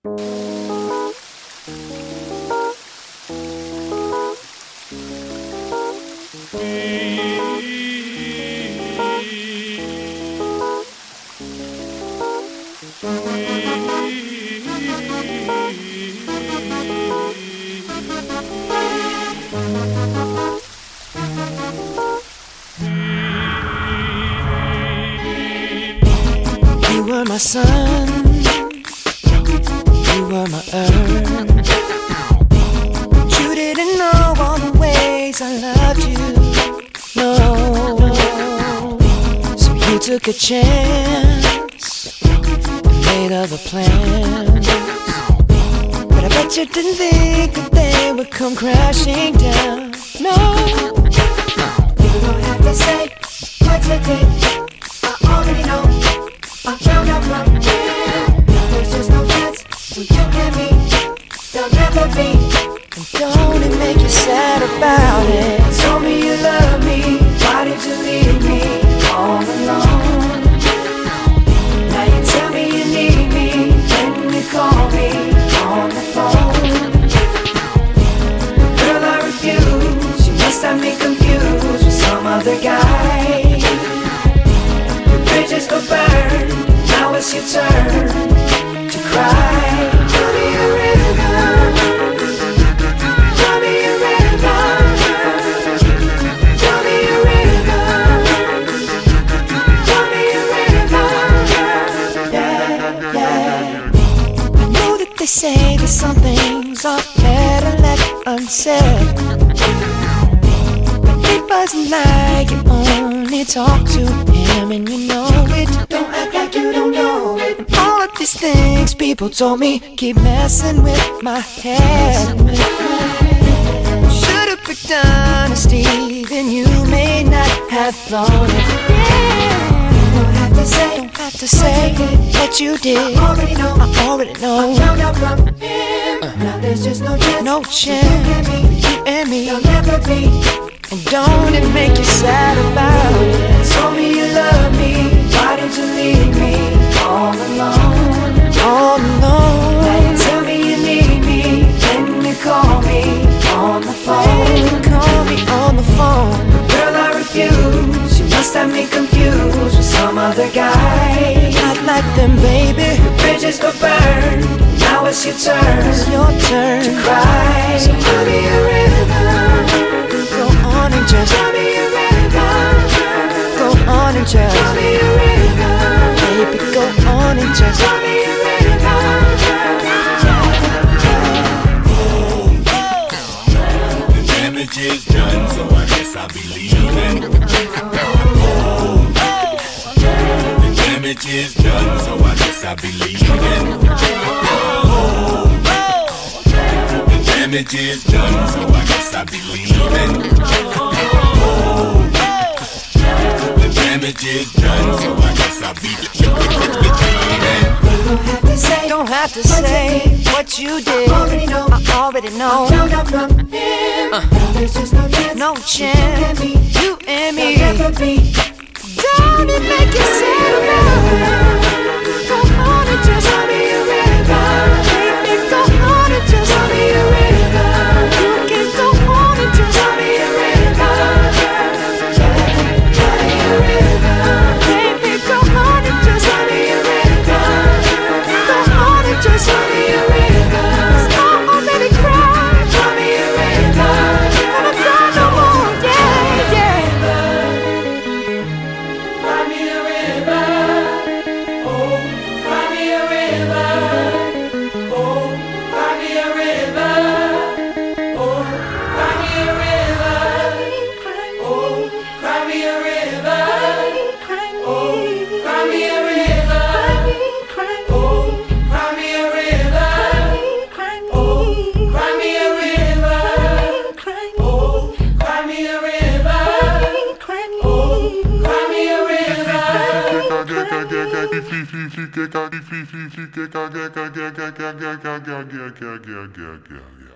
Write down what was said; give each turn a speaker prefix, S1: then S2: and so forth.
S1: You were my sun, you were my earth. You didn't know all the ways I loved you, no. So you took a chance and made other plans, but I bet you didn't think that they would come crashing down, no. You don't have to say what you did, I already know. I found out from him. There's just no chance when you and me, there'll never be. And don't it make you sad about it? Told me you love me, why did you leave me all alone? Now you tell me you need me when you call me on the phone. Girl, I refuse, you must have me confused with some other guy. Bridges go burn, now it's your turn to cry. Tell me a river, tell me a river, tell me a river, tell me a river, yeah, yeah. I know that they say that some things are better left unsaid, but it wasn't like you only talk to him and you know it. Don't act like you don't know it. And all of these things people told me keep messing with my head. Should've picked honesty, then you may not have thought it. Yeah. Don't have to say what you did. I already know. I found out from him. Now there's just no chance. No chance. You and me, there'll never be. And don't it make you sad about it? Told me you love me, why did you leave me all alone? All alone. Now you tell me you need me, then you call me on the phone. Call me on the phone. Girl, I refuse, you must have me confused with some other guy. Not like them, baby. The bridges go burn, now it's your turn. It's your turn to cry. So tell me a river, go on and just tell me a river. Go on and just tell me a river. Baby, go on and just tell me a river.
S2: The damage is done, so I guess I'll be leaving. The damage is done, so I guess I'll be leaving. The damage is done, so I guess I'll be leaving. The damage is done, so I guess I'll be leaving.
S1: Don't have to say what you did. I already know.
S3: Found out from him. There's just no chance.
S1: No chance. You and me.
S3: There'll never be.
S1: Don't it make you sad about it? Go on and just tell me a river. Baby, go on and just tell me a river. You can go on and just tell me a river. Tell me a river. Baby, go on and just tell me a river. Go on and just tell me a river. 'Cause I already cried. Tell me a river. Gonna cry no more, yeah, yeah.
S3: Cry me a river. Oh, cry me a river. Oh, cry me a river. Oh, cry me a river. Oh, cry me a river. Oh, cry me a river. Oh, cry me a river. Oh, cry me a river. Oh, cry me a river. Oh, cry me a river.